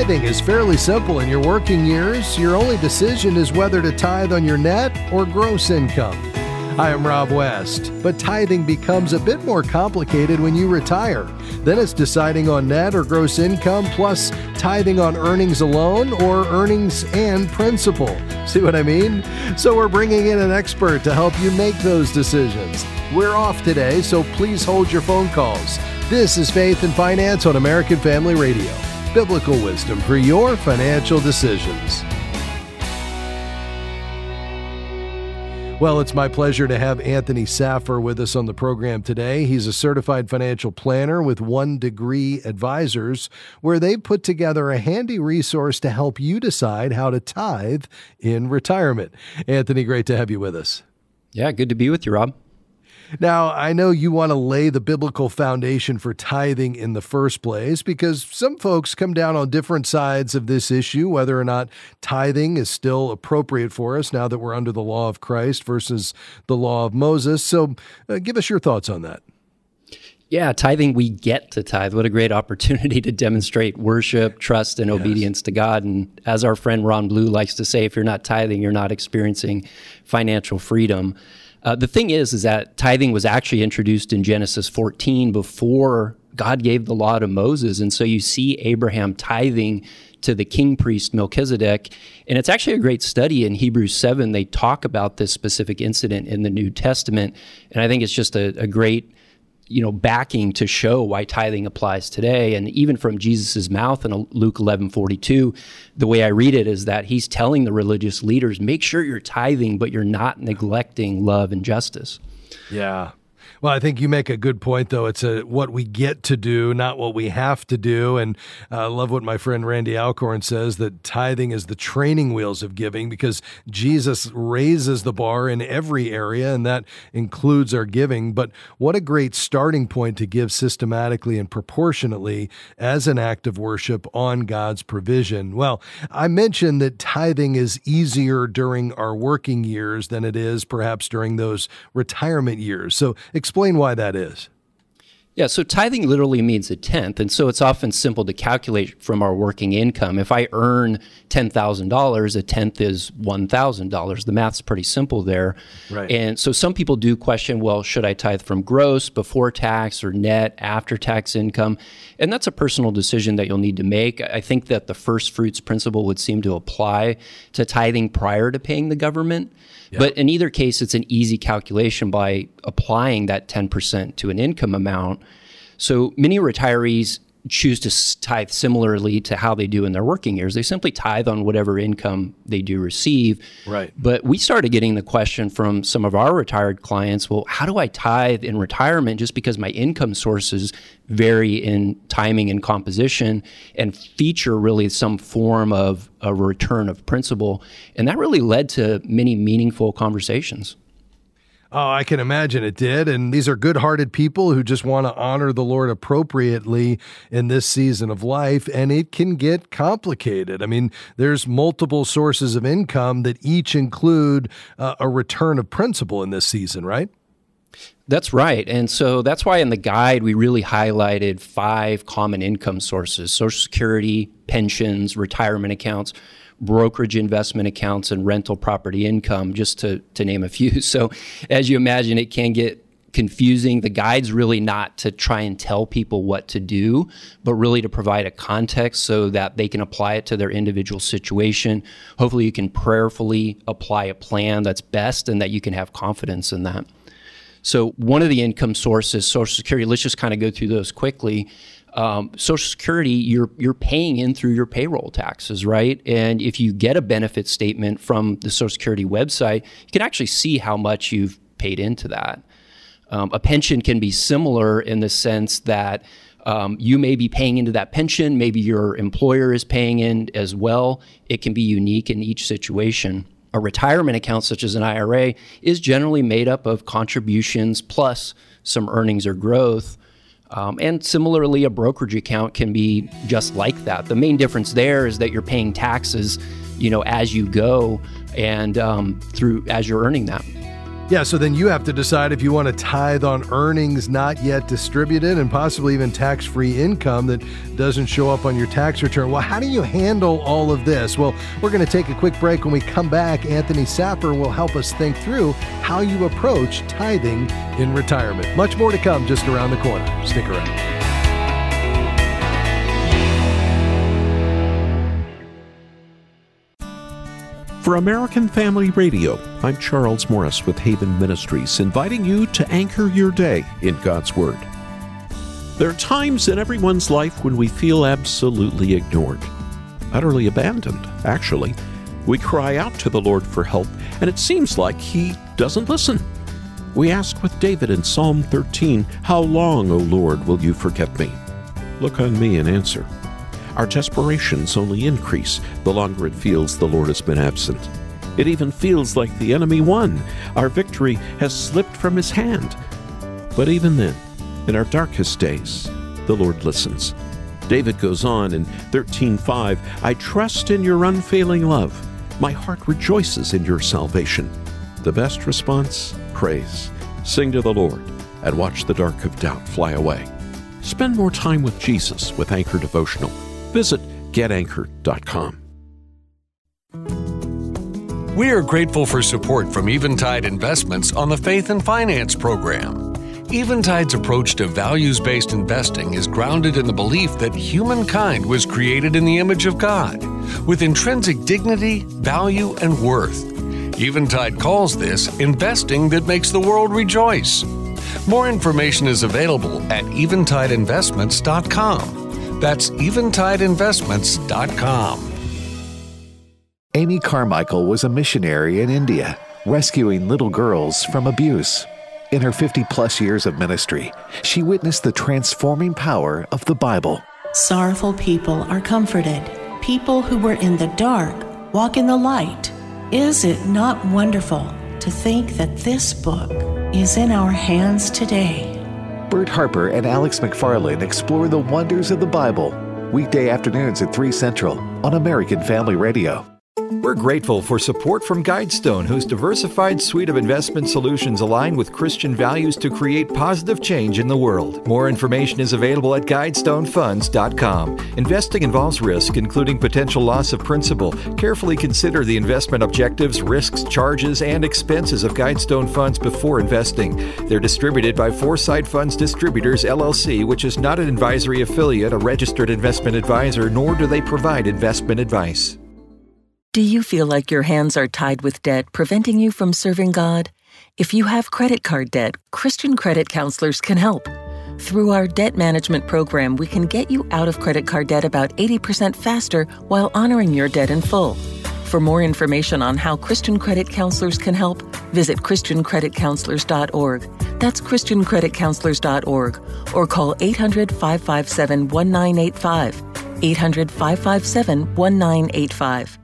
Tithing is fairly simple in your working years. Your only decision is whether to tithe on your net or gross income. Hi, I'm Rob West, but tithing becomes a bit more complicated when you retire. Then it's deciding on net or gross income, plus tithing on earnings alone or earnings and principal. See what I mean? So we're bringing in an expert to help you make those decisions. We're off today, so please hold your phone calls. This is Faith and Finance on American Family Radio. Biblical wisdom for your financial decisions. Well, it's my pleasure to have Anthony Saffer with us on the program today. He's a certified financial planner with One Degree Advisors, where they put together a handy resource to help you decide how to tithe in retirement. Anthony, great to have you with us. Yeah, good to be with you, Rob. Now, I know you want to lay the biblical foundation for tithing in the first place because some folks come down on different sides of this issue, whether or not tithing is still appropriate for us now that we're under the law of Christ versus the law of Moses. So give us your thoughts on that. Yeah, tithing, we get to tithe. What a great opportunity to demonstrate worship, trust, and obedience to God. And as our friend Ron Blue likes to say, if you're not tithing, you're not experiencing financial freedom. The thing is that tithing was actually introduced in Genesis 14 before God gave the law to Moses. And so you see Abraham tithing to the king priest Melchizedek. And it's actually a great study in Hebrews 7. They talk about this specific incident in the New Testament. And I think it's just a great backing to show why tithing applies today. And even from Jesus' mouth in Luke 11:42, the way I read it is that he's telling the religious leaders, make sure you're tithing, but you're not neglecting love and justice. Yeah. Well, I think you make a good point, though. It's what we get to do, not what we have to do. And I love what my friend Randy Alcorn says, that tithing is the training wheels of giving because Jesus raises the bar in every area, and that includes our giving. But what a great starting point to give systematically and proportionately as an act of worship on God's provision. Well, I mentioned that tithing is easier during our working years than it is perhaps during those retirement years. So explain why that is. Yeah, so tithing literally means a tenth, and so it's often simple to calculate from our working income. If I earn $10,000, a tenth is $1,000. The math's pretty simple there. Right. And so some people do question, well, should I tithe from gross, before tax, or net, after tax income? And that's a personal decision that you'll need to make. I think that the first fruits principle would seem to apply to tithing prior to paying the government. Yeah. But in either case, it's an easy calculation by applying that 10% to an income amount. So many retirees choose to tithe similarly to how they do in their working years. They simply tithe on whatever income they do receive. Right. But we started getting the question from some of our retired clients, well, how do I tithe in retirement just because my income sources vary in timing and composition and feature really some form of a return of principal? And that really led to many meaningful conversations. Oh, I can imagine it did. And these are good-hearted people who just want to honor the Lord appropriately in this season of life. And it can get complicated. I mean, there's multiple sources of income that each include a return of principal in this season, right? That's right. And so that's why in the guide, we really highlighted 5 common income sources: Social Security, pensions, retirement accounts, brokerage investment accounts, and rental property income, just to name a few. So as you imagine, it can get confusing. The guide's really not to try and tell people what to do, but really to provide a context so that they can apply it to their individual situation. Hopefully you can prayerfully apply a plan that's best and that you can have confidence in that. So one of the income sources, Social Security, let's just kind of go through those quickly. Social Security, you're paying in through your payroll taxes, right? And if you get a benefit statement from the Social Security website, you can actually see how much you've paid into that. A pension can be similar in the sense that you may be paying into that pension, maybe your employer is paying in as well. It can be unique in each situation. A retirement account, such as an IRA, is generally made up of contributions plus some earnings or growth. And similarly, a brokerage account can be just like that. The main difference there is that you're paying taxes, as you go and as you're earning that. Yeah, so then you have to decide if you want to tithe on earnings not yet distributed and possibly even tax-free income that doesn't show up on your tax return. Well, how do you handle all of this? Well, we're going to take a quick break. When we come back, Anthony Saffer will help us think through how you approach tithing in retirement. Much more to come just around the corner. Stick around. For American Family Radio, I'm Charles Morris with Haven Ministries, inviting you to anchor your day in God's Word. There are times in everyone's life when we feel absolutely ignored, utterly abandoned, actually. We cry out to the Lord for help, and it seems like He doesn't listen. We ask with David in Psalm 13, "How long, O Lord, will you forget me? Look on me and answer." Our desperations only increase the longer it feels the Lord has been absent. It even feels like the enemy won. Our victory has slipped from His hand. But even then, in our darkest days, the Lord listens. David goes on in 13:5, "I trust in your unfailing love. My heart rejoices in your salvation." The best response? Praise. Sing to the Lord and watch the dark of doubt fly away. Spend more time with Jesus with Anchor Devotional. Visit getanchor.com. We are grateful for support from Eventide Investments on the Faith and Finance program. Eventide's approach to values-based investing is grounded in the belief that humankind was created in the image of God, with intrinsic dignity, value, and worth. Eventide calls this investing that makes the world rejoice. More information is available at eventideinvestments.com. That's eventideinvestments.com. Amy Carmichael was a missionary in India, rescuing little girls from abuse. In her 50-plus years of ministry, she witnessed the transforming power of the Bible. Sorrowful people are comforted. People who were in the dark walk in the light. Is it not wonderful to think that this book is in our hands today? Bert Harper and Alex McFarland explore the wonders of the Bible, weekday afternoons at 3 Central on American Family Radio. We're grateful for support from Guidestone, whose diversified suite of investment solutions align with Christian values to create positive change in the world. More information is available at GuidestoneFunds.com. Investing involves risk, including potential loss of principal. Carefully consider the investment objectives, risks, charges, and expenses of Guidestone Funds before investing. They're distributed by Foresight Funds Distributors, LLC, which is not an advisory affiliate, a registered investment advisor, nor do they provide investment advice. Do you feel like your hands are tied with debt, preventing you from serving God? If you have credit card debt, Christian Credit Counselors can help. Through our debt management program, we can get you out of credit card debt about 80% faster while honoring your debt in full. For more information on how Christian Credit Counselors can help, visit ChristianCreditCounselors.org. That's ChristianCreditCounselors.org. Or call 800-557-1985. 800-557-1985.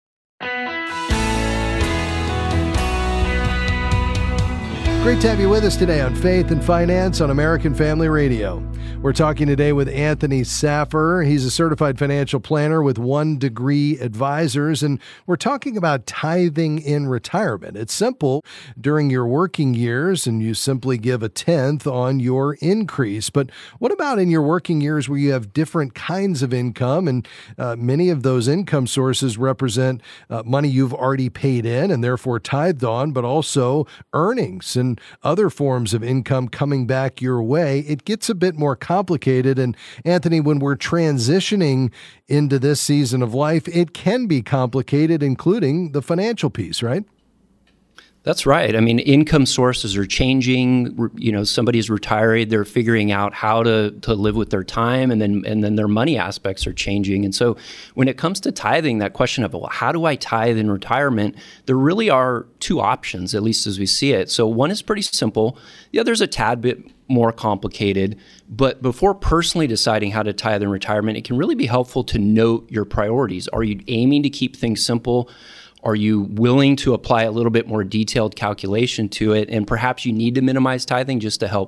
Great to have you with us today on Faith and Finance on American Family Radio. We're talking today with Anthony Saffer. He's a certified financial planner with One Degree Advisors, and we're talking about tithing in retirement. It's simple. During your working years, and you simply give a tenth on your increase. But what about in your working years where you have different kinds of income, and many of those income sources represent money you've already paid in and therefore tithed on, but also earnings and other forms of income coming back your way? It gets a bit more complicated. And Anthony, when we're transitioning into this season of life, it can be complicated, including the financial piece, right? That's right. I mean, income sources are changing. You know, somebody's retired, they're figuring out how to live with their time, and then their money aspects are changing. And so when it comes to tithing, that question of, well, how do I tithe in retirement? There really are two options, at least as we see it. So one is pretty simple. The other is a tad bit more complicated. But before personally deciding how to tithe in retirement, it can really be helpful to note your priorities. Are you aiming to keep things simple? Are you willing to apply a little bit more detailed calculation to it? And perhaps you need to minimize tithing just to help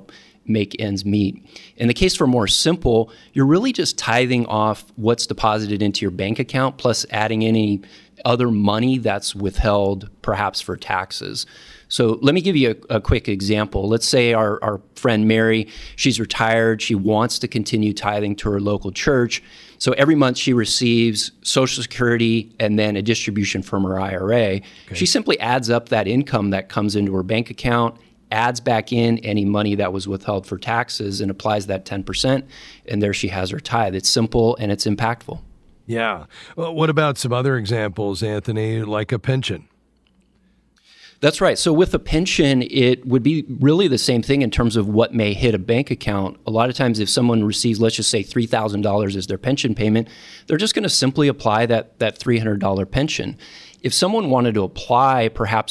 make ends meet. In the case for more simple, you're really just tithing off what's deposited into your bank account plus adding any other money that's withheld perhaps for taxes. So let me give you a quick example. Let's say our friend Mary, she's retired. She wants to continue tithing to her local church. So every month she receives Social Security and then a distribution from her IRA. Okay. She simply adds up that income that comes into her bank account, adds back in any money that was withheld for taxes, and applies that 10%. And there she has her tithe. It's simple and it's impactful. Yeah. Well, what about some other examples, Anthony, like a pension? That's right. So with a pension, it would be really the same thing in terms of what may hit a bank account. A lot of times if someone receives, let's just say $3,000 as their pension payment, they're just going to simply apply that $300 pension. If someone wanted to apply perhaps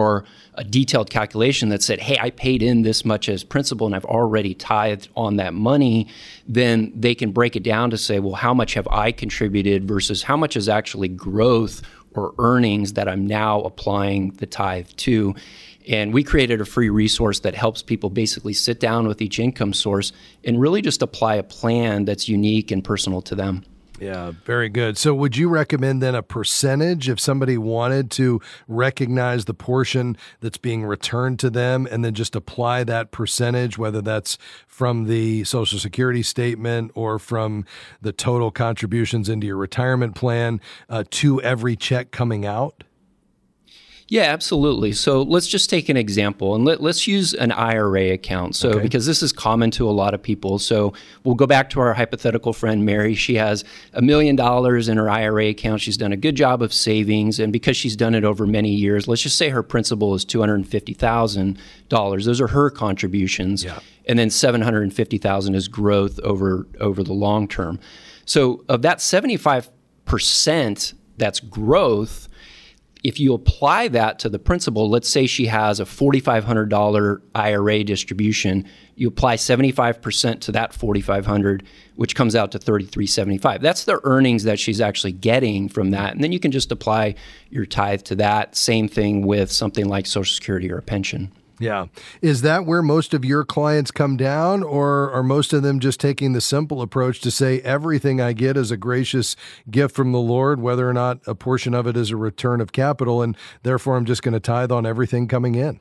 a detailed calculation that said, hey, I paid in this much as principal and I've already tithed on that money, then they can break it down to say, well, how much have I contributed versus how much is actually growth or earnings that I'm now applying the tithe to. And we created a free resource that helps people basically sit down with each income source and really just apply a plan that's unique and personal to them. Yeah, very good. So would you recommend then a percentage if somebody wanted to recognize the portion that's being returned to them and then just apply that percentage, whether that's from the Social Security statement or from the total contributions into your retirement plan to every check coming out? Yeah, absolutely. So let's just take an example and let's use an IRA account. So because this is common to a lot of people. So we'll go back to our hypothetical friend, Mary. She has $1 million in her IRA account. She's done a good job of savings. And because she's done it over many years, let's just say her principal is $250,000. Those are her contributions. Yeah. And then $750,000 is growth over the long term. So of that 75% that's growth, if you apply that to the principal, let's say she has a $4,500 IRA distribution, you apply 75% to that $4,500, which comes out to $3,375. That's the earnings that she's actually getting from that. And then you can just apply your tithe to that. Same thing with something like Social Security or a pension. Yeah. Is that where most of your clients come down, or are most of them just taking the simple approach to say everything I get is a gracious gift from the Lord, whether or not a portion of it is a return of capital, and therefore I'm just going to tithe on everything coming in?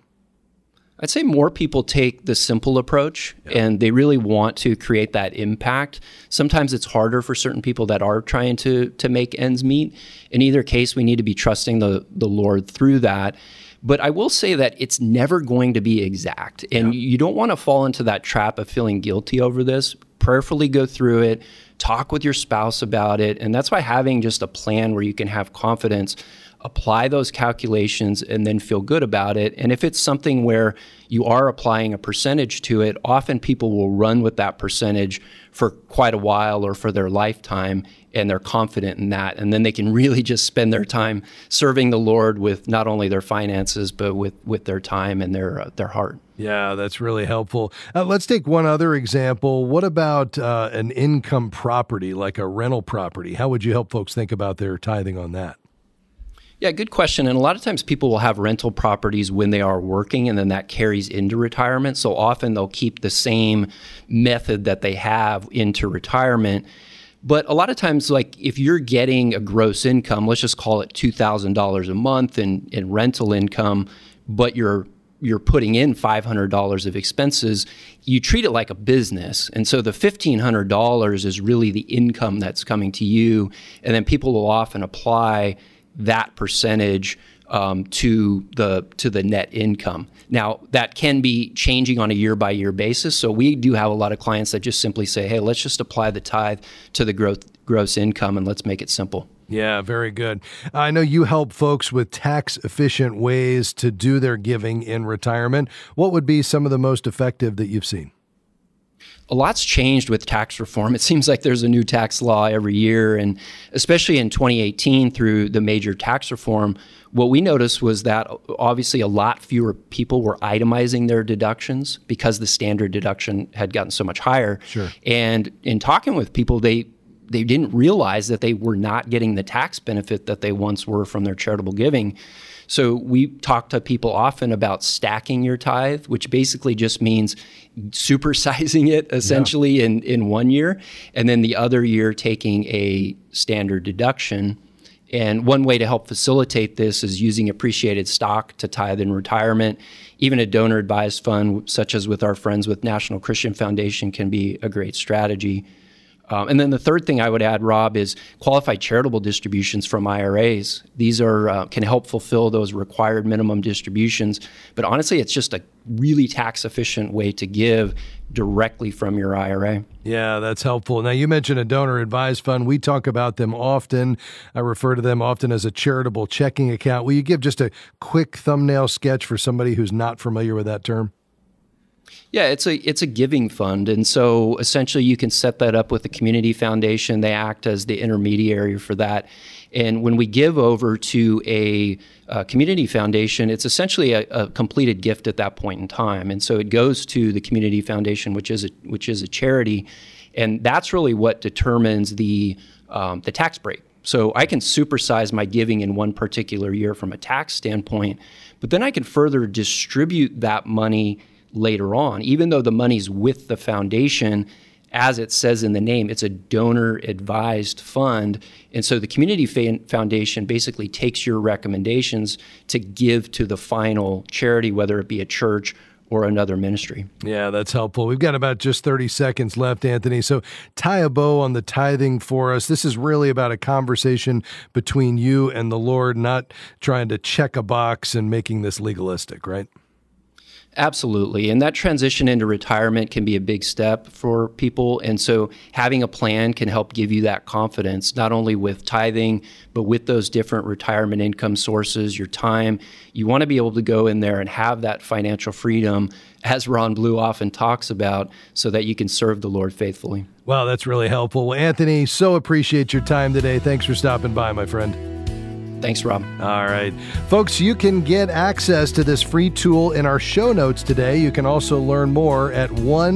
I'd say more people take the simple approach and they really want to create that impact. Sometimes it's harder for certain people that are trying to make ends meet. In either case, we need to be trusting the Lord through that. But I will say that it's never going to be exact. And you don't want to fall into that trap of feeling guilty over this. Prayerfully go through it, talk with your spouse about it. And that's why having just a plan where you can have confidence, apply those calculations, and then feel good about it. And if it's something where you are applying a percentage to it, often people will run with that percentage for quite a while or for their lifetime, and they're confident in that. And then they can really just spend their time serving the Lord with not only their finances, but with their time and their heart. Yeah, that's really helpful. Let's take one other example. What about an income property, like a rental property? How would you help folks think about their tithing on that? Yeah, good question. And a lot of times people will have rental properties when they are working, and then that carries into retirement. So often they'll keep the same method that they have into retirement. But a lot of times, like if you're getting a gross income, let's just call it $2,000 a month in rental income, but you're putting in $500 of expenses, you treat it like a business. And so the $1,500 is really the income that's coming to you. And then people will often apply that percentage to the net income. Now, that can be changing on a year-by-year basis. So we do have a lot of clients that just simply say, hey, let's just apply the tithe to the gross income and let's make it simple. Yeah, very good. I know you help folks with tax-efficient ways to do their giving in retirement. What would be some of the most effective that you've seen? A lot's changed with tax reform. It seems like there's a new tax law every year, and especially in 2018 through the major tax reform, what we noticed was that obviously a lot fewer people were itemizing their deductions because the standard deduction had gotten so much higher. Sure. And in talking with people, they they didn't realize that they were not getting the tax benefit that they once were from their charitable giving. So we talk to people often about stacking your tithe, which basically just means supersizing it essentially in 1 year, and then the other year taking a standard deduction. And one way to help facilitate this is using appreciated stock to tithe in retirement. Even a donor-advised fund, such as with our friends with National Christian Foundation, can be a great strategy. And then the third thing I would add, Rob, is qualified charitable distributions from IRAs. These are can help fulfill those required minimum distributions. But honestly, it's just a really tax-efficient way to give directly from your IRA. Yeah, that's helpful. Now, you mentioned a donor-advised fund. We talk about them often. I refer to them often as a charitable checking account. Will you give just a quick thumbnail sketch for somebody who's not familiar with that term? Yeah, it's a giving fund. And so essentially you can set that up with the community foundation. They act as the intermediary for that. And when we give over to a community foundation, it's essentially a completed gift at that point in time. And so it goes to the community foundation, which is a charity. And that's really what determines the tax break. So I can supersize my giving in one particular year from a tax standpoint, but then I can further distribute that money later on. Even though the money's with the foundation, as it says in the name, it's a donor-advised fund. And so the community foundation basically takes your recommendations to give to the final charity, whether it be a church or another ministry. Yeah, that's helpful. We've got about just 30 seconds left, Anthony. So tie a bow on the tithing for us. This is really about a conversation between you and the Lord, not trying to check a box and making this legalistic, right? Absolutely. And that transition into retirement can be a big step for people. And so having a plan can help give you that confidence, not only with tithing, but with those different retirement income sources, your time. You want to be able to go in there and have that financial freedom, as Ron Blue often talks about, so that you can serve the Lord faithfully. Wow, that's really helpful. Well, Anthony, so appreciate your time today. Thanks for stopping by, my friend. Thanks, Rob. All right. Folks, you can get access to this free tool in our show notes today. You can also learn more at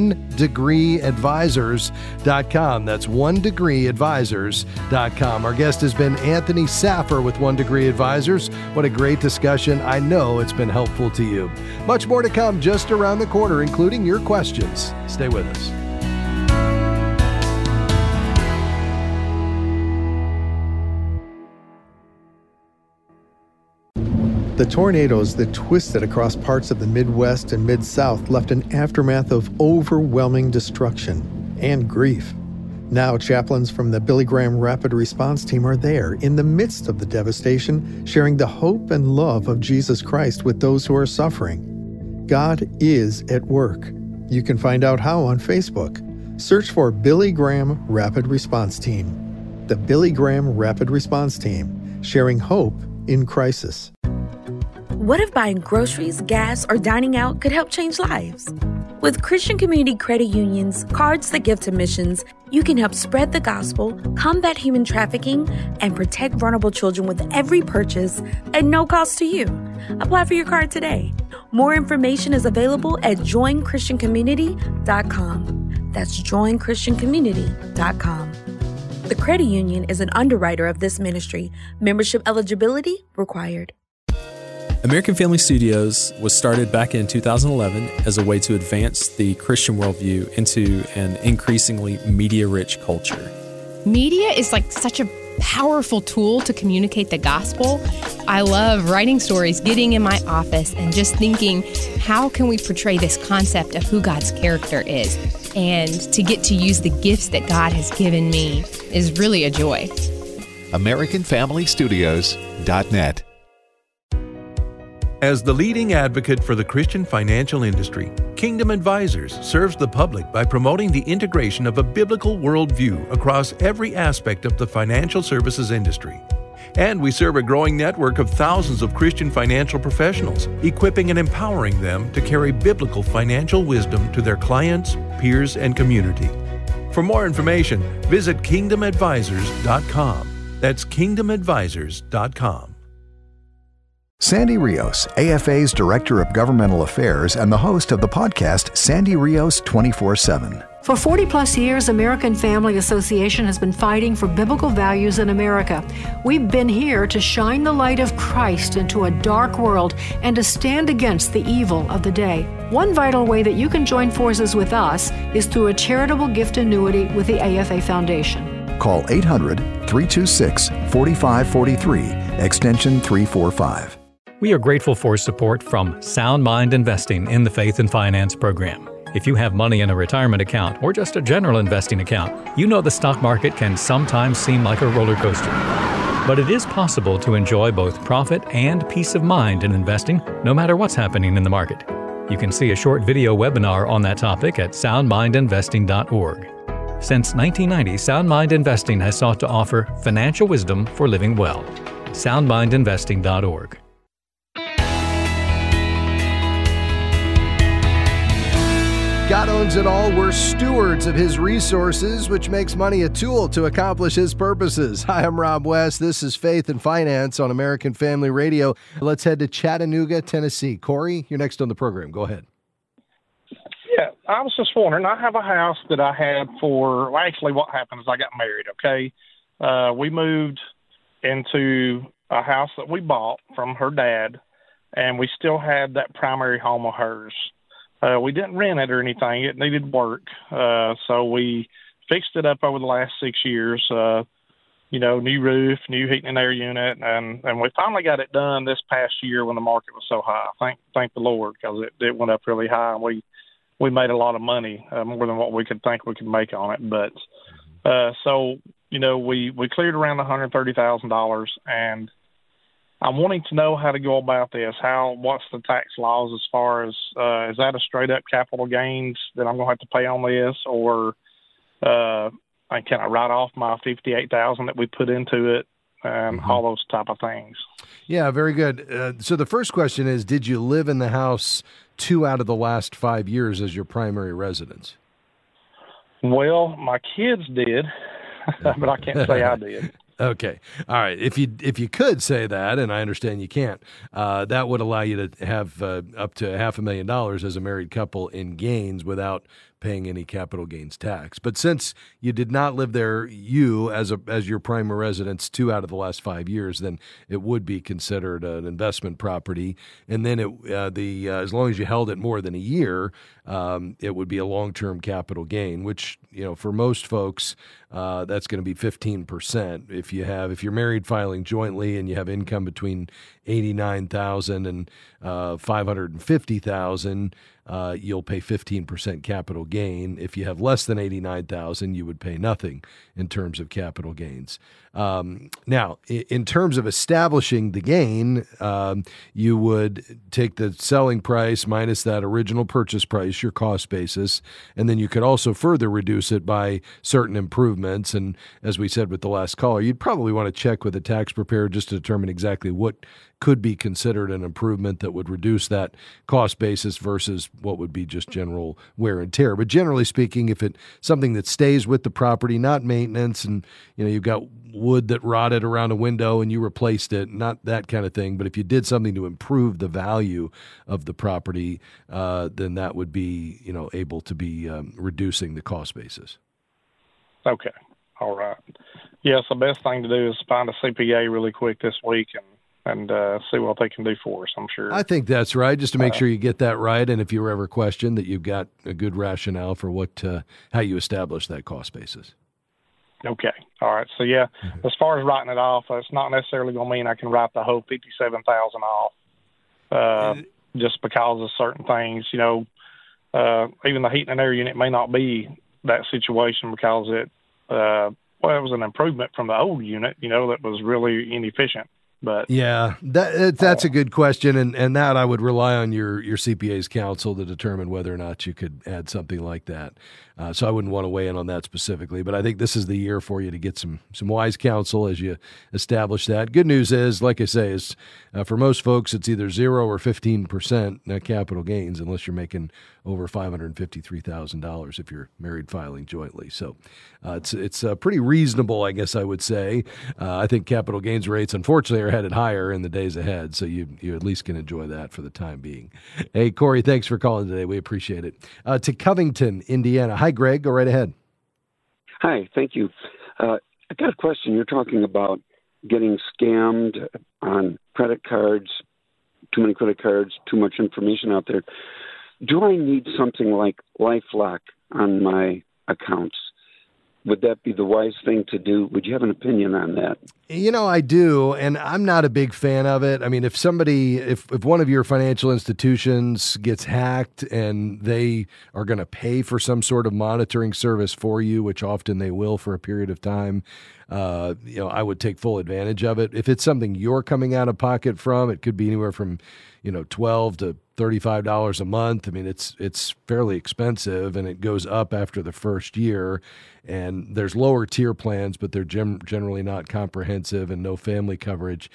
onedegreeadvisors.com. That's onedegreeadvisors.com. Our guest has been Anthony Saffer with One Degree Advisors. What a great discussion. I know it's been helpful to you. Much more to come just around the corner, including your questions. Stay with us. The tornadoes that twisted across parts of the Midwest and Mid-South left an aftermath of overwhelming destruction and grief. Now, chaplains from the Billy Graham Rapid Response Team are there in the midst of the devastation, sharing the hope and love of Jesus Christ with those who are suffering. God is at work. You can find out how on Facebook. Search for Billy Graham Rapid Response Team. The Billy Graham Rapid Response Team, sharing hope in crisis. What if buying groceries, gas, or dining out could help change lives? With Christian Community Credit Union's Cards That Give to Missions, you can help spread the gospel, combat human trafficking, and protect vulnerable children with every purchase at no cost to you. Apply for your card today. More information is available at joinchristiancommunity.com. That's joinchristiancommunity.com. The credit union is an underwriter of this ministry. Membership eligibility required. American Family Studios was started back in 2011 as a way to advance the Christian worldview into an increasingly media-rich culture. Media is like such a powerful tool to communicate the gospel. I love writing stories, getting in my office, and just thinking, how can we portray this concept of who God's character is? And to get to use the gifts that God has given me is really a joy. AmericanFamilyStudios.net. As the leading advocate for the Christian financial industry, Kingdom Advisors serves the public by promoting the integration of a biblical worldview across every aspect of the financial services industry. And we serve a growing network of thousands of Christian financial professionals, equipping and empowering them to carry biblical financial wisdom to their clients, peers, and community. For more information, visit kingdomadvisors.com. That's kingdomadvisors.com. Sandy Rios, AFA's Director of Governmental Affairs and the host of the podcast Sandy Rios 24/7. For 40-plus years, American Family Association has been fighting for biblical values in America. We've been here to shine the light of Christ into a dark world and to stand against the evil of the day. One vital way that you can join forces with us is through a charitable gift annuity with the AFA Foundation. Call 800-326-4543, extension 345. We are grateful for support from Sound Mind Investing in the Faith and Finance program. If you have money in a retirement account or just a general investing account, you know the stock market can sometimes seem like a roller coaster. But it is possible to enjoy both profit and peace of mind in investing, no matter what's happening in the market. You can see a short video webinar on that topic at soundmindinvesting.org. Since 1990, Sound Mind Investing has sought to offer financial wisdom for living well. soundmindinvesting.org. God owns it all. We're stewards of his resources, which makes money a tool to accomplish his purposes. Hi, I'm Rob West. This is Faith and Finance on American Family Radio. Let's head to Chattanooga, Tennessee. Corey, you're next on the program. Go ahead. Yeah, I was just wondering, I have a house that I had actually what happened is I got married, okay? We moved into a house that we bought from her dad, and we still had that primary home of hers. We didn't rent it or anything. It needed work. So we fixed it up over the last 6 years, new roof, new heating and air unit. And we finally got it done this past year when the market was so high. Thank the Lord, because it went up really high. And we made a lot of money, more than what we could think we could make on it. But we cleared around $130,000, and I'm wanting to know how to go about this. What's the tax laws as far as, is that a straight up capital gains that I'm going to have to pay on this, or can I write off my $58,000 that we put into it, and all those type of things? Yeah, very good. So the first question is, did you live in the house 2 out of the last 5 years as your primary residence? Well, my kids did, but I can't say I did. Okay. All right. If you could say that, and I understand you can't, that would allow you to have up to $500,000 as a married couple in gains without paying any capital gains tax. But since you did not live there, as your primary residence 2 out of the last 5 years, then it would be considered an investment property. And then as long as you held it more than a year, it would be a long-term capital gain, which, for most folks, that's going to be 15%. If you're married filing jointly and you have income between $89,000 and $550,000, you'll pay 15% capital gain. If you have less than $89,000, you would pay nothing in terms of capital gains. Now, in terms of establishing the gain, you would take the selling price minus that original purchase price, your cost basis, and then you could also further reduce it by certain improvements. And as we said with the last caller, you'd probably want to check with a tax preparer just to determine exactly what could be considered an improvement that would reduce that cost basis versus what would be just general wear and tear. But generally speaking, if it's something that stays with the property, not maintenance, and you've got wood that rotted around a window and you replaced it, not that kind of thing, but if you did something to improve the value of the property, then that would be able to be reducing the cost basis. Okay. All right. Yes, the best thing to do is find a CPA really quick this week and see what they can do for us, I'm sure. I think that's right, just to make sure you get that right, and if you were ever questioned, that you've got a good rationale for how you establish that cost basis. Okay. All right. So, as far as writing it off, it's not necessarily going to mean I can write the whole $57,000 off just because of certain things. Even the heating and air unit may not be that situation because it was an improvement from the old unit, that was really inefficient. But yeah, that's a good question, and that I would rely on your CPA's counsel to determine whether or not you could add something like that. So I wouldn't want to weigh in on that specifically, but I think this is the year for you to get some wise counsel as you establish that. Good news is, like I say, is for most folks it's either 0 or 15% net capital gains unless you're making over $553,000 if you're married filing jointly. So it's pretty reasonable, I guess I would say. I think capital gains rates, unfortunately, they're headed higher in the days ahead. So you at least can enjoy that for the time being. Hey, Corey, thanks for calling today. We appreciate it. To Covington, Indiana. Hi, Greg. Go right ahead. Hi, thank you. I got a question. You're talking about getting scammed on credit cards, too many credit cards, too much information out there. Do I need something like LifeLock on my accounts? Would that be the wise thing to do? Would you have an opinion on that? I do, and I'm not a big fan of it. I mean, if one of your financial institutions gets hacked and they are going to pay for some sort of monitoring service for you, which often they will for a period of time, I would take full advantage of it. If it's something you're coming out of pocket from, it could be anywhere from, $12 to $35 a month. I mean, it's fairly expensive, and it goes up after the first year. And there's lower tier plans, but they're generally not comprehensive and no family coverage.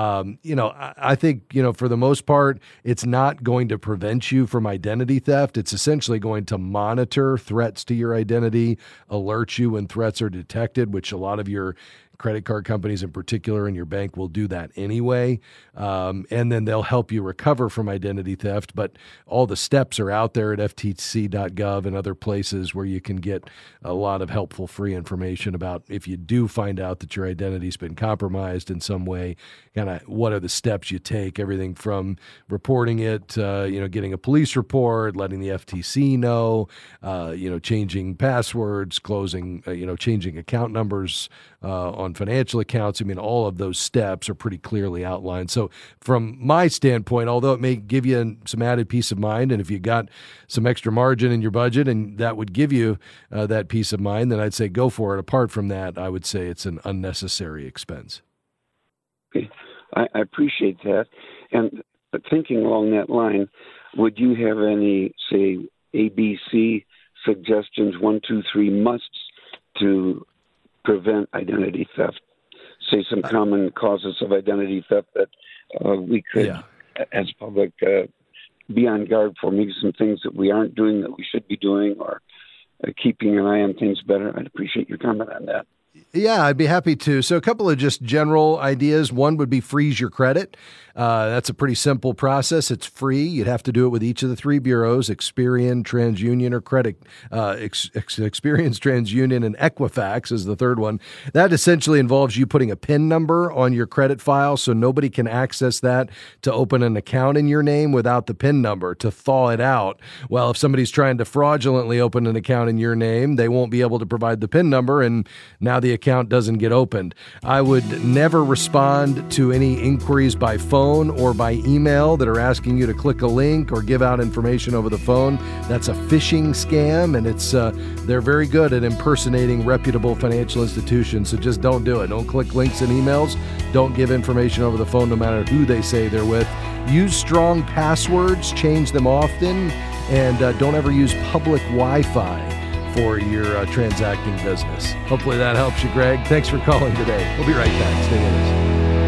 I think, for the most part, it's not going to prevent you from identity theft. It's essentially going to monitor threats to your identity, alert you when threats are detected, which a lot of your credit card companies in particular and your bank will do that anyway. And then they'll help you recover from identity theft. But all the steps are out there at ftc.gov and other places where you can get a lot of helpful free information about if you do find out that your identity's been compromised in some way, kind of what are the steps you take, everything from reporting it, getting a police report, letting the FTC know, changing passwords, closing, changing account numbers on financial accounts. I mean, all of those steps are pretty clearly outlined. So from my standpoint, although it may give you some added peace of mind, and if you got some extra margin in your budget and that would give you that peace of mind, then I'd say go for it. Apart from that, I would say it's an unnecessary expense. Okay. I appreciate that. And thinking along that line, would you have any, say, ABC suggestions, 1, 2, 3 musts to prevent identity theft? Say some common causes of identity theft that we could, as public, be on guard for. Maybe some things that we aren't doing that we should be doing, or keeping an eye on things better. I'd appreciate your comment on that. Yeah, I'd be happy to. So a couple of just general ideas. One would be freeze your credit. That's a pretty simple process. It's free. You'd have to do it with each of the 3 bureaus, Experian, TransUnion, or Credit. Experian, TransUnion, and Equifax is the third one. That essentially involves you putting a PIN number on your credit file so nobody can access that to open an account in your name without the PIN number to thaw it out. Well, if somebody's trying to fraudulently open an account in your name, they won't be able to provide the PIN number, and now the account doesn't get opened. I would never respond to any inquiries by phone or by email that are asking you to click a link or give out information over the phone. That's a phishing scam, and they're very good at impersonating reputable financial institutions, so just don't do it. Don't click links in emails. Don't give information over the phone no matter who they say they're with. Use strong passwords, change them often, and don't ever use public Wi-Fi for your transacting business. Hopefully that helps you, Greg. Thanks for calling today. We'll be right back. Stay with us.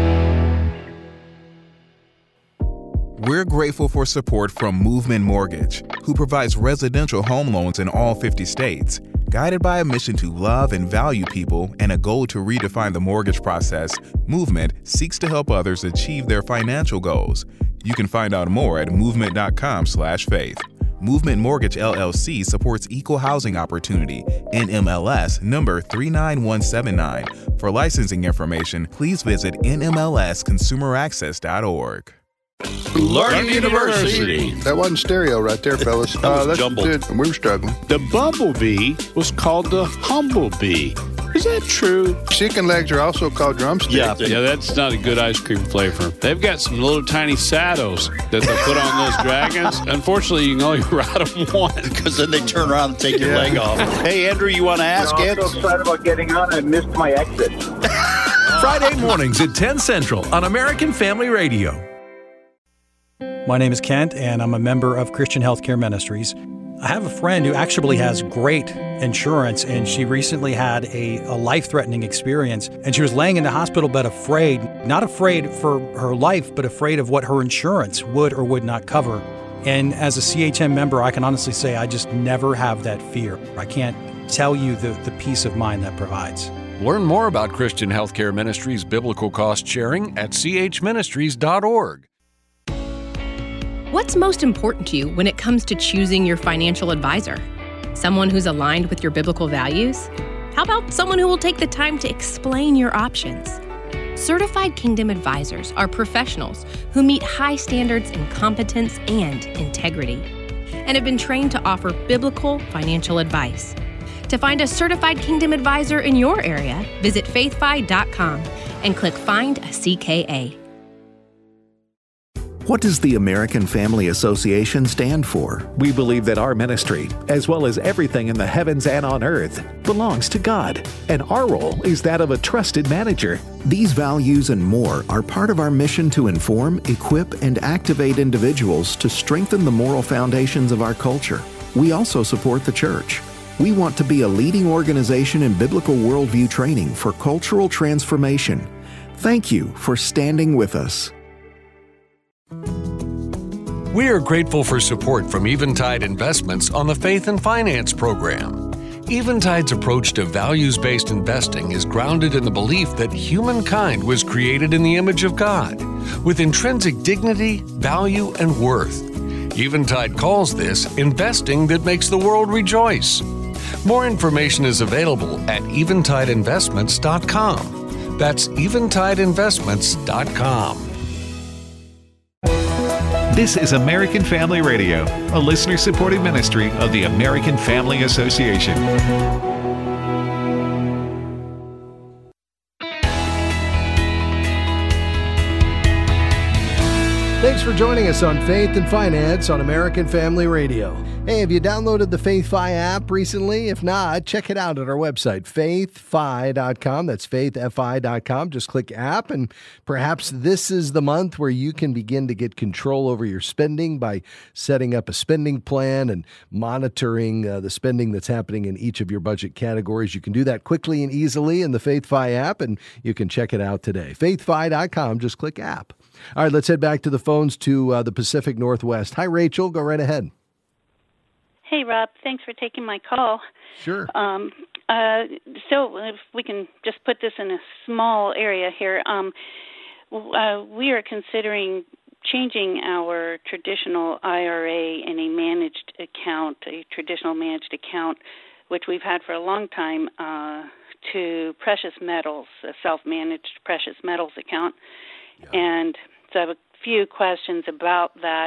We're grateful for support from Movement Mortgage, who provides residential home loans in all 50 states. Guided by a mission to love and value people and a goal to redefine the mortgage process, Movement seeks to help others achieve their financial goals. You can find out more at movement.com/faith. Movement Mortgage LLC supports equal housing opportunity, NMLS number 39179. For licensing information, please visit nmlsconsumeraccess.org. Learning University. That wasn't stereo right there, fellas. That's jumbled. Good. We were struggling. The bumblebee was called the humblebee. Is that true? Chicken legs are also called drumsticks. Yeah, that's not a good ice cream flavor. They've got some little tiny saddles that they put on those dragons. Unfortunately, you can only ride them once. Because then they turn around and take your leg off. Hey, Andrew, you want to ask it? I'm so excited about getting on. I missed my exit. Friday mornings at 10 Central on American Family Radio. My name is Kent, and I'm a member of Christian Healthcare Ministries. I have a friend who actually has great insurance, and she recently had a life-threatening experience, and she was laying in the hospital bed afraid, not afraid for her life, but afraid of what her insurance would or would not cover. And as a CHM member, I can honestly say I just never have that fear. I can't tell you the peace of mind that provides. Learn more about Christian Healthcare Ministries biblical cost sharing at chministries.org. What's most important to you when it comes to choosing your financial advisor? Someone who's aligned with your biblical values? How about someone who will take the time to explain your options? Certified Kingdom Advisors are professionals who meet high standards in competence and integrity and have been trained to offer biblical financial advice. To find a Certified Kingdom Advisor in your area, visit faithfi.com and click Find a CKA. What does the American Family Association stand for? We believe that our ministry, as well as everything in the heavens and on earth, belongs to God, and our role is that of a trusted manager. These values and more are part of our mission to inform, equip, and activate individuals to strengthen the moral foundations of our culture. We also support the church. We want to be a leading organization in biblical worldview training for cultural transformation. Thank you for standing with us. We are grateful for support from Eventide Investments on the Faith and Finance program. Eventide's approach to values-based investing is grounded in the belief that humankind was created in the image of God, with intrinsic dignity, value, and worth. Eventide calls this investing that makes the world rejoice. More information is available at eventideinvestments.com. That's eventideinvestments.com. This is American Family Radio, a listener-supported ministry of the American Family Association. Thanks for joining us on Faith and Finance on American Family Radio. Hey, have you downloaded the FaithFi app recently? If not, check it out at our website, faithfi.com. That's faithfi.com. Just click app, and perhaps this is the month where you can begin to get control over your spending by setting up a spending plan and monitoring the spending that's happening in each of your budget categories. You can do that quickly and easily in the FaithFi app, and you can check it out today. faithfi.com. Just click app. All right, let's head back to the phones to the Pacific Northwest. Hi, Rachel. Go right ahead. Hey, Rob. Thanks for taking my call. Sure. So if we can just put this in a small area here, we are considering changing our traditional IRA in a managed account, a traditional managed account, which we've had for a long time, to precious metals, a self-managed precious metals account. Yeah. And so I have a few questions about that.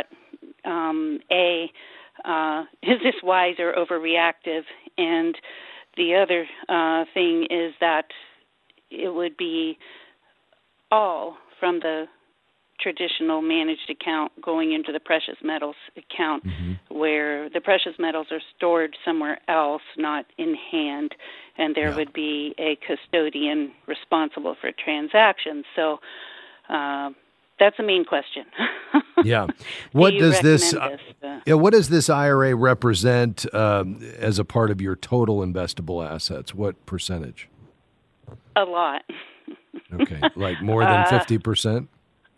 Is this wise or overreactive? And the other thing is that it would be all from the traditional managed account going into the precious metals account, where the precious metals are stored somewhere else, not in hand, and there would be a custodian responsible for transactions. So that's the main question. Yeah. What does this IRA represent as a part of your total investable assets? What percentage? A lot. Okay, like more than 50%?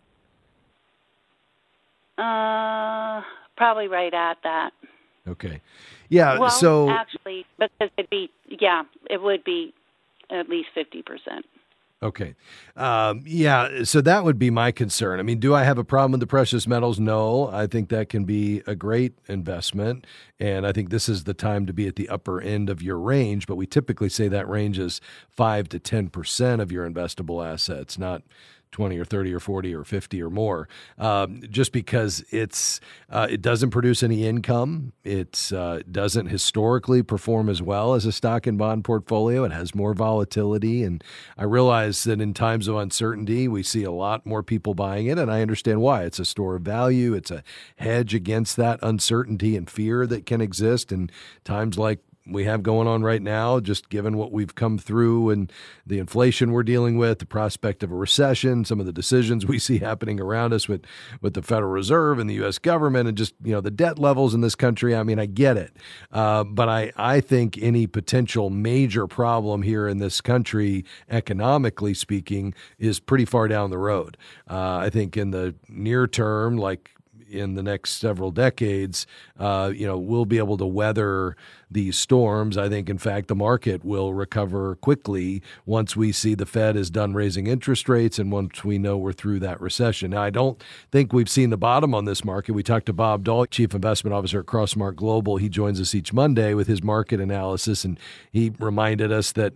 Probably right at that. Okay. Yeah, well, so actually, because it would be at least 50%. Okay. So that would be my concern. I mean, do I have a problem with the precious metals? No. I think that can be a great investment, and I think this is the time to be at the upper end of your range, but we typically say that range is 5 to 10% of your investable assets, not 20 or 30 or 40 or 50 or more, just because it doesn't produce any income. It doesn't historically perform as well as a stock and bond portfolio. It has more volatility. And I realize that in times of uncertainty, we see a lot more people buying it. And I understand why. It's a store of value. It's a hedge against that uncertainty and fear that can exist in times like we have going on right now, just given what we've come through and the inflation we're dealing with, the prospect of a recession, some of the decisions we see happening around us with the Federal Reserve and the U.S. government and just, the debt levels in this country. I mean, I get it. But I think any potential major problem here in this country, economically speaking, is pretty far down the road. I think in the near term, like in the next several decades, we'll be able to weather these storms. I think, in fact, the market will recover quickly once we see the Fed is done raising interest rates and once we know we're through that recession. Now, I don't think we've seen the bottom on this market. We talked to Bob Dahl, Chief Investment Officer at Crossmark Global. He joins us each Monday with his market analysis, and he reminded us that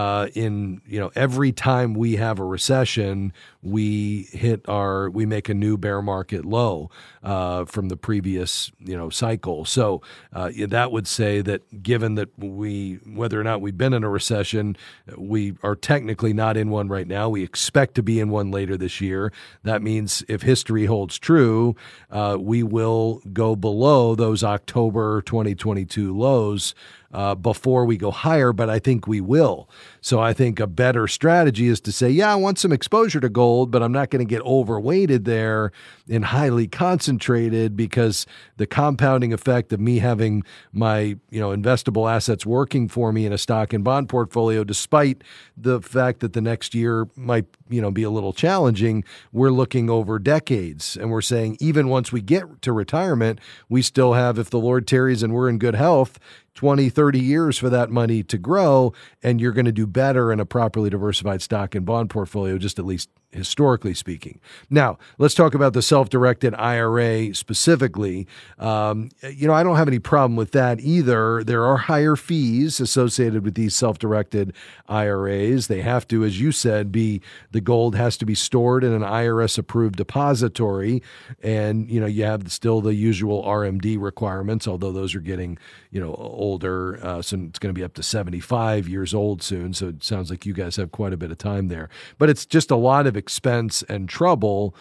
every time we have a recession, we make a new bear market low from the previous cycle. So that would say that given that whether or not we've been in a recession, we are technically not in one right now. We expect to be in one later this year. That means if history holds true, we will go below those October 2022 lows before we go higher, but I think we will. So I think a better strategy is to say, I want some exposure to gold, but I'm not going to get overweighted there and highly concentrated, because the compounding effect of me having my investable assets working for me in a stock and bond portfolio, despite the fact that the next year might be a little challenging, we're looking over decades, and we're saying even once we get to retirement, we still have, if the Lord tarries and we're in good health, 20, 30 years for that money to grow, and you're going to do better in a properly diversified stock and bond portfolio, just at least historically speaking. Now, let's talk about the self-directed IRA specifically. I don't have any problem with that either. There are higher fees associated with these self-directed IRAs. They have to, as you said, the gold has to be stored in an IRS-approved depository, and you have still the usual RMD requirements, although those are getting older. So it's going to be up to 75 years old soon. So it sounds like you guys have quite a bit of time there. But it's just a lot of expense and trouble,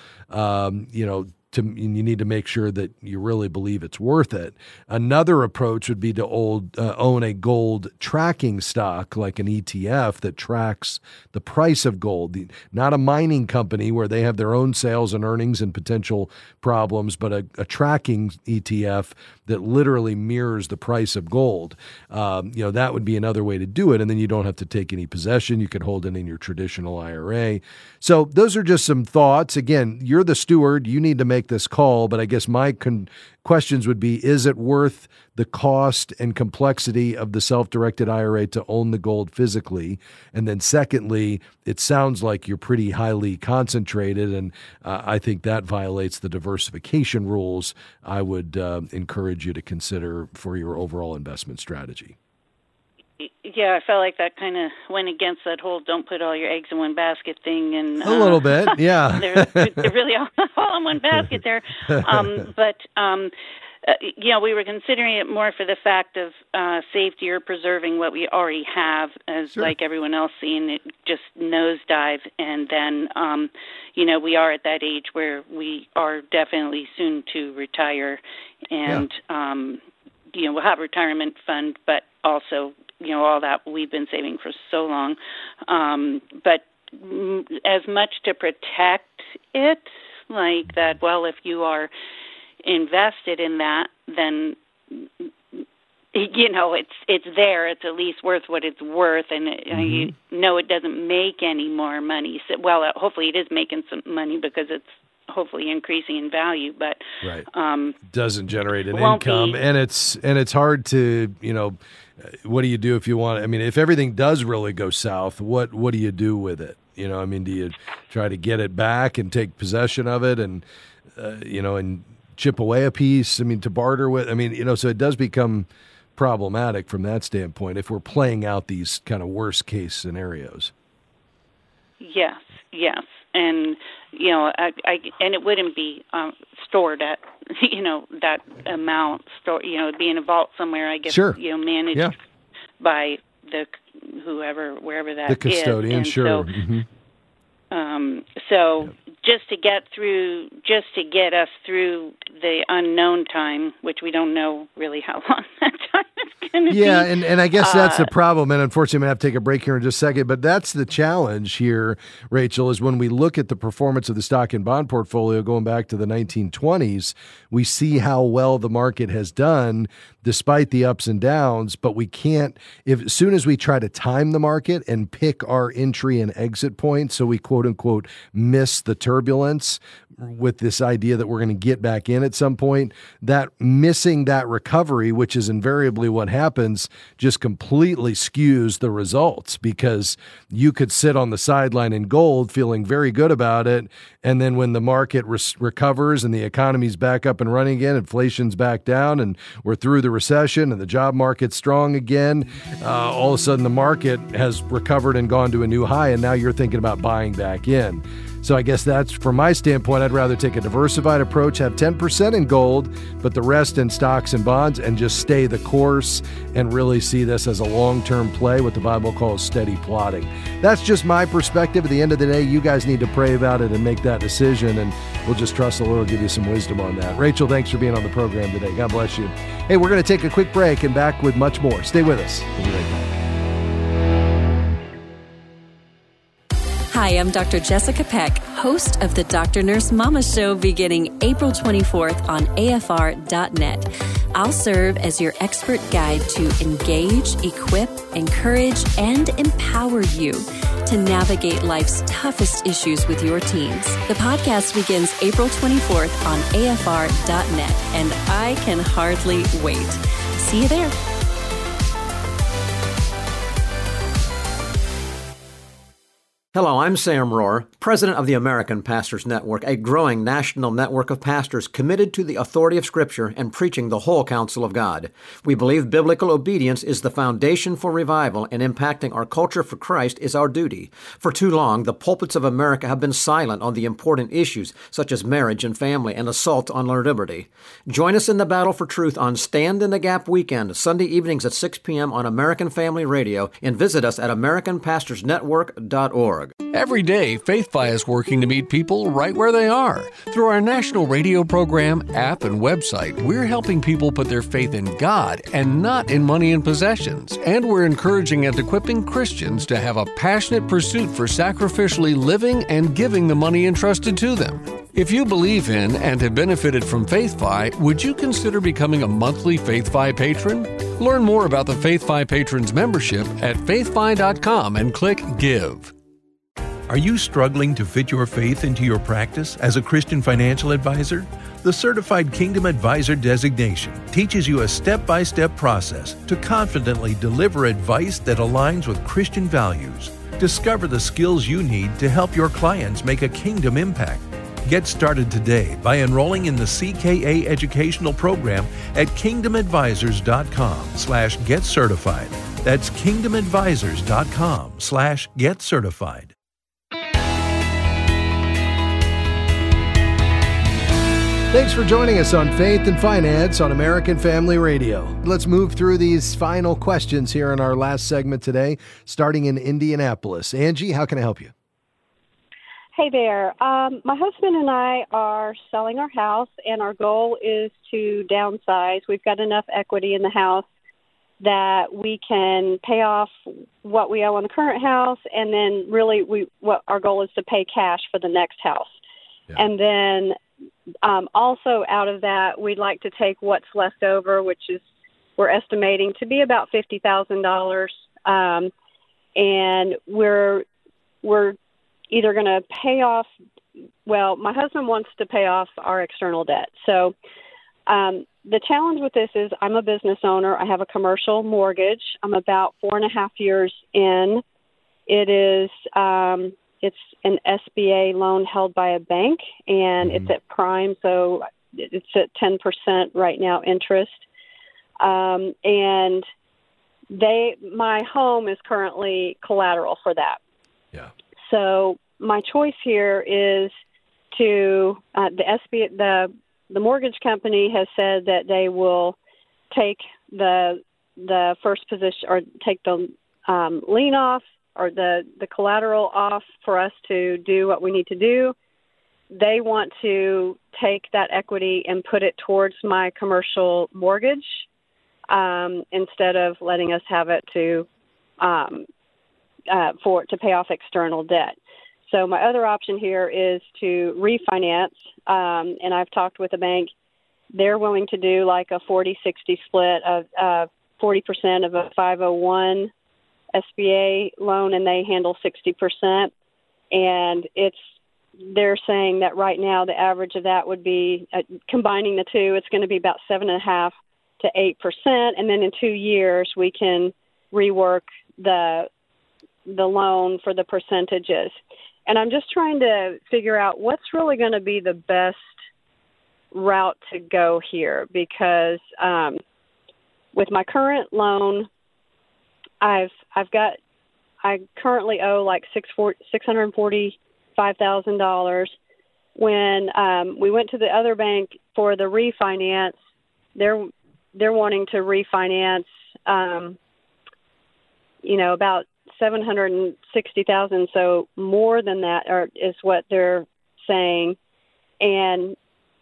you need to make sure that you really believe it's worth it. Another approach would be to own a gold tracking stock, like an ETF that tracks the price of gold. Not a mining company where they have their own sales and earnings and potential problems, but a tracking ETF that literally mirrors the price of gold. That would be another way to do it, and then you don't have to take any possession. You could hold it in your traditional IRA. So those are just some thoughts. Again, you're the steward. You need to make this call, but I guess my questions would be, is it worth the cost and complexity of the self-directed IRA to own the gold physically? And then secondly, it sounds like you're pretty highly concentrated, and I think that violates the diversification rules I would encourage you to consider for your overall investment strategy. Yeah, I felt like that kind of went against that whole "don't put all your eggs in one basket" thing, and a little bit, yeah. they're really all in one basket there. We were considering it more for the fact of safety or preserving what we already have, as like everyone else seeing it just nosedive, and then we are at that age where we are definitely soon to retire, and we'll have a retirement fund, but also all that we've been saving for so long. But as much to protect it, like that, well, if you are invested in that, then, it's there. It's at least worth what it's worth. And it doesn't make any more money. So, hopefully it is making some money because it's hopefully increasing in value, but doesn't generate an income, and it's hard to what do you do if you want? I mean, if everything does really go south, what do you do with it? Do you try to get it back and take possession of it, and and chip away a piece? To barter with. So it does become problematic from that standpoint if we're playing out these kind of worst case scenarios. Yes. And and it wouldn't be stored at that amount. It'd be in a vault somewhere. I guess managed by the wherever that is. The custodian, and sure. So just to get us through the unknown time, which we don't know really how long that time is going to be. Yeah, and I guess that's the problem. And unfortunately, I'm going to have to take a break here in just a second. But that's the challenge here, Rachel, is when we look at the performance of the stock and bond portfolio going back to the 1920s, we see how well the market has done despite the ups and downs. But we can't, as soon as we try to time the market and pick our entry and exit points, so we quote unquote miss the turbulence, with this idea that we're going to get back in at some point, that missing that recovery, which is invariably what happens, just completely skews the results, because you could sit on the sideline in gold feeling very good about it, and then when the market recovers and the economy's back up and running again, inflation's back down, and we're through the recession and the job market's strong again, all of a sudden the market has recovered and gone to a new high, and now you're thinking about buying back in. So I guess that's, from my standpoint, I'd rather take a diversified approach, have 10% in gold, but the rest in stocks and bonds, and just stay the course and really see this as a long-term play, what the Bible calls steady plotting. That's just my perspective. At the end of the day, you guys need to pray about it and make that decision, and we'll just trust the Lord will give you some wisdom on that. Rachel, thanks for being on the program today. God bless you. Hey, we're going to take a quick break and back with much more. Stay with us. We'll be right back. Hi, I'm Dr. Jessica Peck, host of the Dr. Nurse Mama Show, beginning April 24th on AFR.net. I'll serve as your expert guide to engage, equip, encourage, and empower you to navigate life's toughest issues with your teams. The podcast begins April 24th on AFR.net, and I can hardly wait. See you there. Hello, I'm Sam Rohr, president of the American Pastors Network, a growing national network of pastors committed to the authority of Scripture and preaching the whole counsel of God. We believe biblical obedience is the foundation for revival, and impacting our culture for Christ is our duty. For too long, the pulpits of America have been silent on the important issues such as marriage and family and assault on our liberty. Join us in the battle for truth on Stand in the Gap weekend, Sunday evenings at 6 p.m. on American Family Radio, and visit us at AmericanPastorsNetwork.org. Every day, FaithFi is working to meet people right where they are. Through our national radio program, app, and website, we're helping people put their faith in God and not in money and possessions. And we're encouraging and equipping Christians to have a passionate pursuit for sacrificially living and giving the money entrusted to them. If you believe in and have benefited from FaithFi, would you consider becoming a monthly FaithFi patron? Learn more about the FaithFi Patrons membership at faithfi.com and click Give. Are you struggling to fit your faith into your practice as a Christian financial advisor? The Certified Kingdom Advisor designation teaches you a step-by-step process to confidently deliver advice that aligns with Christian values. Discover the skills you need to help your clients make a kingdom impact. Get started today by enrolling in the CKA educational program at kingdomadvisors.com/getcertified. That's kingdomadvisors.com/getcertified. Thanks for joining us on Faith and Finance on American Family Radio. Let's move through these final questions here in our last segment today, starting in Indianapolis. Angie, how can I help you? Hey there. My husband and I are selling our house, and our goal is to downsize. We've got enough equity in the house that we can pay off what we owe on the current house, and then really what our goal is to pay cash for the next house. Yeah. And then also out of that, we'd like to take what's left over, which is we're estimating to be about $50,000, and we're either going to pay off. Well, my husband wants to pay off our external debt. So the challenge with this is I'm a business owner. I have a commercial mortgage. I'm about 4.5 years in. It is it's an SBA loan held by a bank, and it's at prime, so it's at 10% right now interest. And my home is currently collateral for that. Yeah. So my choice here is to the SBA, the mortgage company has said that they will take the first position or take the lien off, or the collateral off for us to do what we need to do. They want to take that equity and put it towards my commercial mortgage instead of letting us have it to pay off external debt. So my other option here is to refinance, and I've talked with a bank. They're willing to do like a 40-60 split of 40% of a 501 SBA loan, and they handle 60%. And it's they're saying that right now the average of that would be, combining the two, it's going to be about 7.5% to 8%, and then in 2 years we can rework the loan for the percentages. And I'm just trying to figure out what's really going to be the best route to go here, because with my current loan, I currently owe like $645,000. When we went to the other bank for the refinance, they're wanting to refinance, about $760,000, so more than that is what they're saying. And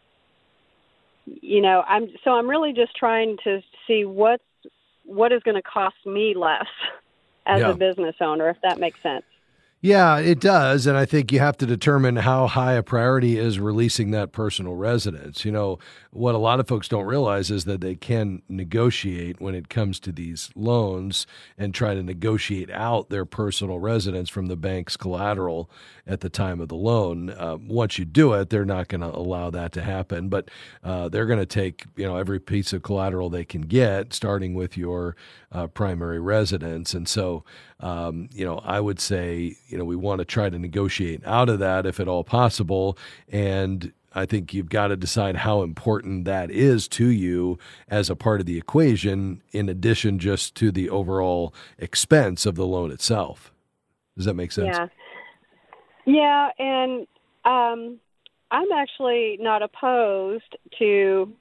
I'm really just trying to see what is going to cost me less as a business owner, if that makes sense. Yeah, it does. And I think you have to determine how high a priority is releasing that personal residence. What a lot of folks don't realize is that they can negotiate when it comes to these loans and try to negotiate out their personal residence from the bank's collateral at the time of the loan. Once you do it, they're not going to allow that to happen, but they're going to take, every piece of collateral they can get, starting with your primary residence. And so, I would say, we want to try to negotiate out of that if at all possible. And I think you've got to decide how important that is to you as a part of the equation, in addition just to the overall expense of the loan itself. Does that make sense? Yeah. And I'm actually not opposed to,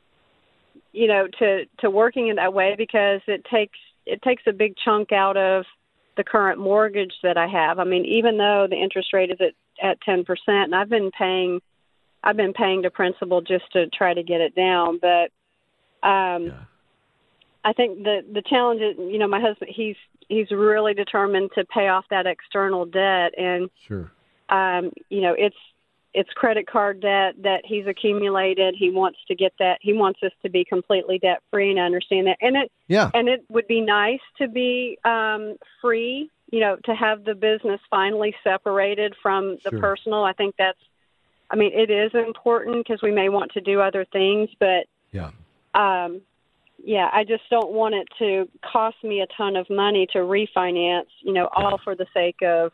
to working in that way, because it takes a big chunk out of the current mortgage that I have. I mean, even though the interest rate is at 10%, and I've been paying the principal just to try to get it down. But I think the challenge is, my husband, he's really determined to pay off that external debt, and sure, it's credit card debt that he's accumulated. He wants to get that. He wants us to be completely debt free, and I understand that. And it would be nice to be free, to have the business finally separated from the personal. I think it is important, because we may want to do other things, but I just don't want it to cost me a ton of money to refinance, all for the sake of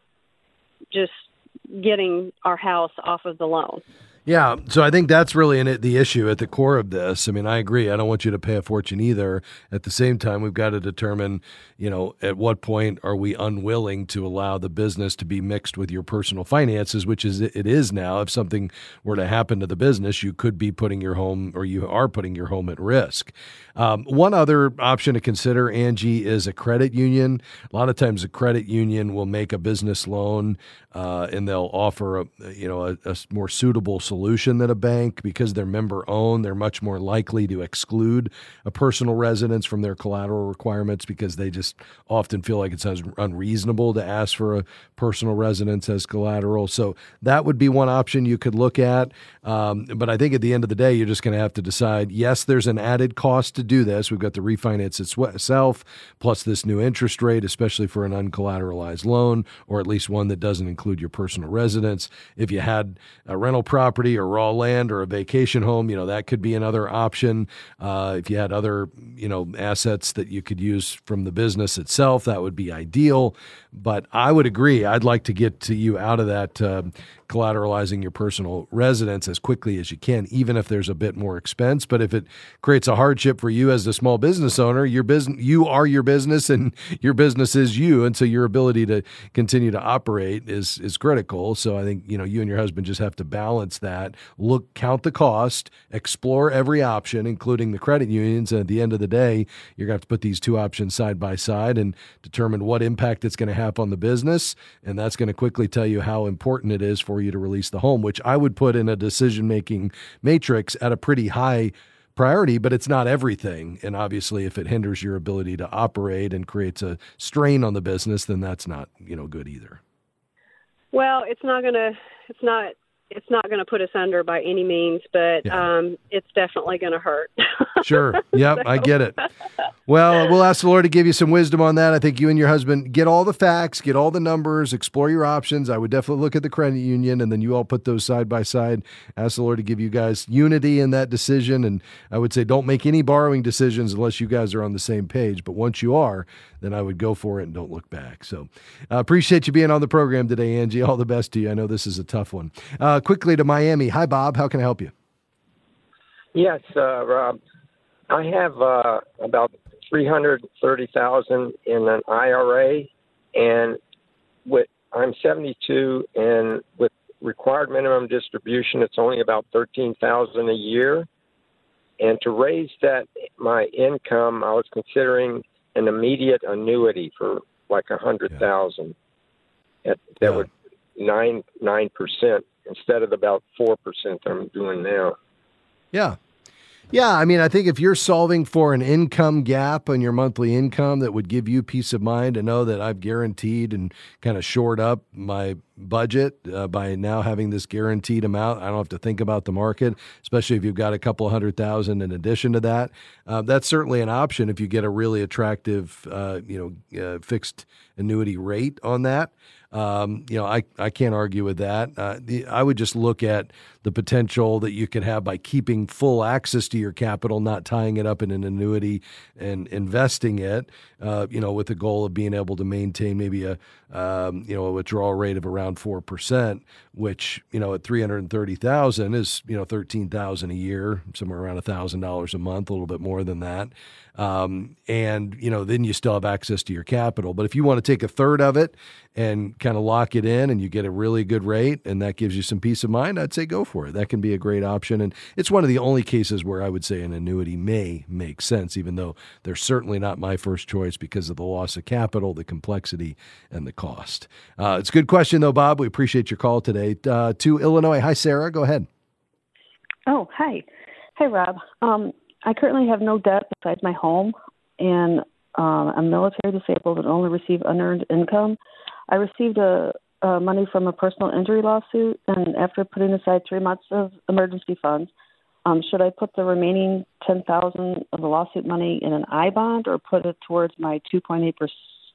just getting our house off of the loan. Yeah, so I think that's really the issue at the core of this. I mean, I agree. I don't want you to pay a fortune either. At the same time, we've got to determine, at what point are we unwilling to allow the business to be mixed with your personal finances, which it is now. If something were to happen to the business, you could be putting your home, or you are putting your home at risk. One other option to consider, Angie, is a credit union. A lot of times a credit union will make a business loan, and they'll offer a more suitable solution than a bank, because they're member owned. They're much more likely to exclude a personal residence from their collateral requirements, because they just often feel like it's unreasonable to ask for a personal residence as collateral. So that would be one option you could look at. But I think at the end of the day, you're just going to have to decide, yes, there's an added cost to do this. We've got the refinance itself, plus this new interest rate, especially for an uncollateralized loan, or at least one that doesn't include your personal residence. If you had a rental property or raw land or a vacation home, that could be another option. If you had other, assets that you could use from the business itself, that would be ideal. But I would agree. I'd like to get you out of that collateralizing your personal residence as quickly as you can, even if there's a bit more expense. But if it creates a hardship for you as a small business owner, you are your business, and your business is you. And so your ability to continue to operate is critical. So I think, you and your husband just have to balance that. Count the cost, explore every option, including the credit unions. And at the end of the day, you're going to have to put these two options side by side and determine what impact it's going to have on the business. And that's going to quickly tell you how important it is for you to release the home, which I would put in a decision-making matrix at a pretty high priority, but it's not everything. And obviously, if it hinders your ability to operate and creates a strain on the business, then that's not, good either. Well, it's not going to put us under by any means, but it's definitely going to hurt. Sure. Yep, I get it. Well, we'll ask the Lord to give you some wisdom on that. I think you and your husband get all the facts, get all the numbers, explore your options. I would definitely look at the credit union, and then you all put those side by side. Ask the Lord to give you guys unity in that decision. And I would say don't make any borrowing decisions unless you guys are on the same page. But once you are, then I would go for it and don't look back. So appreciate you being on the program today, Angie. All the best to you. I know this is a tough one. Quickly to Miami. Hi, Bob. How can I help you? Yes, Rob. I have about $330,000 in an IRA, and I'm 72, and with required minimum distribution, it's only about $13,000 a year. And to raise my income, I was considering an immediate annuity for like $100,000. That would 9% instead of about 4% I'm doing now. Yeah. Yeah, I mean, I think if you're solving for an income gap on your monthly income that would give you peace of mind to know that I've guaranteed and kind of shored up my budget by now having this guaranteed amount, I don't have to think about the market, especially if you've got a couple $100,000 in addition to that. That's certainly an option if you get a really attractive, fixed annuity rate on that. I can't argue with that. I would just look at the potential that you could have by keeping full access to your capital, not tying it up in an annuity and investing it, with the goal of being able to maintain maybe a withdrawal rate of around 4%, which, at $330,000 is, $13,000 a year, somewhere around $1,000 a month, a little bit more than that. Then you still have access to your capital. But if you want to take a third of it and kind of lock it in and you get a really good rate and that gives you some peace of mind, I'd say go for it. That can be a great option. And it's one of the only cases where I would say an annuity may make sense, even though they're certainly not my first choice because of the loss of capital, the complexity, and the cost. It's a good question, though, Bob. We appreciate your call today. To Illinois. Hi, Sarah. Go ahead. Oh, hi. Hi, Rob. I currently have no debt besides my home, and I'm military disabled and only receive unearned income. I received money from a personal injury lawsuit, and after putting aside 3 months of emergency funds, should I put the remaining $10,000 of the lawsuit money in an I-bond or put it towards my 2.8%,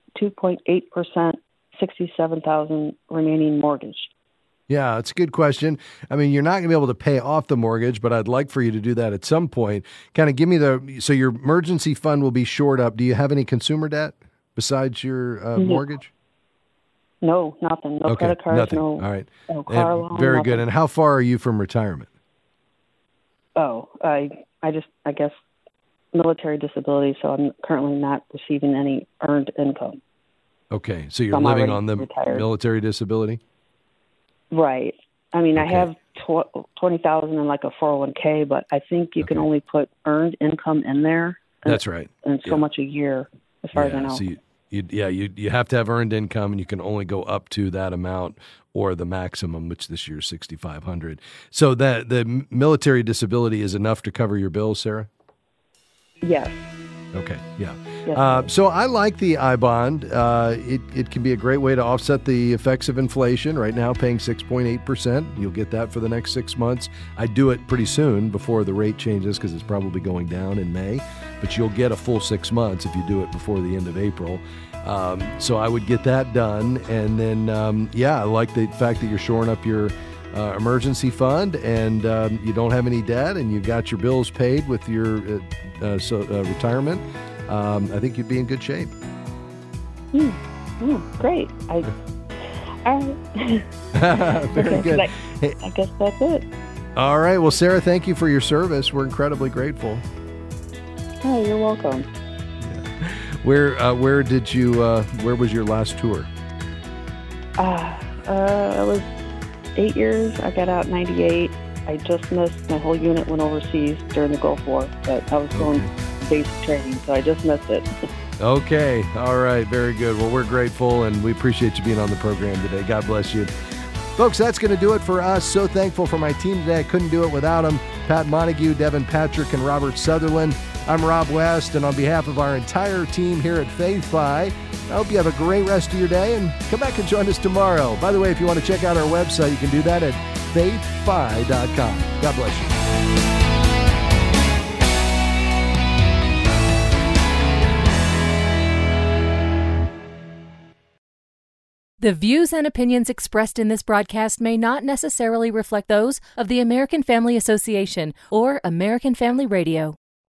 $67,000 remaining mortgage? Yeah, it's a good question. I mean, you're not going to be able to pay off the mortgage, but I'd like for you to do that at some point. Kind of give me so your emergency fund will be shored up. Do you have any consumer debt besides your mortgage? No, nothing. No credit cards, nothing. no, All right. No car loan. Very nothing. good. And how far are you from retirement? Oh, I guess military disability, so I'm currently not receiving any earned income. Okay, so you're I'm living already on the retired. military disability? Right. I mean, I have $20,000 in like a 401k, but I think you can only put earned income in there. That's right. And so much a year, as far as I know. So you have to have earned income, and you can only go up to that amount or the maximum, which this year is $6,500. So that the military disability is enough to cover your bills, Sarah? Yes. Okay, yeah. Yes. So I like the I-bond. It can be a great way to offset the effects of inflation. Right now, paying 6.8%. You'll get that for the next 6 months. I do it pretty soon before the rate changes because it's probably going down in May. But you'll get a full 6 months if you do it before the end of April. So I would get that done. And then, I like the fact that you're shoring up your emergency fund and you don't have any debt and you got your bills paid with your retirement. I think you'd be in good shape. Great. All right. Very good. I guess that's it. All right. Well, Sarah, thank you for your service. We're incredibly grateful. Oh, you're welcome. Where was your last tour? It was 8 years. I got out in 98. I just missed my whole unit went overseas during the Gulf War, but I was going basic training, so I just missed it. Okay. All right. Very good. Well, we're grateful, and we appreciate you being on the program today. God bless you. Folks, that's going to do it for us. So thankful for my team today. I couldn't do it without them. Pat Montague, Devin Patrick, and Robert Sutherland. I'm Rob West, and on behalf of our entire team here at FaithFi, I hope you have a great rest of your day, and come back and join us tomorrow. By the way, if you want to check out our website, you can do that at faithfi.com. God bless you. The views and opinions expressed in this broadcast may not necessarily reflect those of the American Family Association or American Family Radio.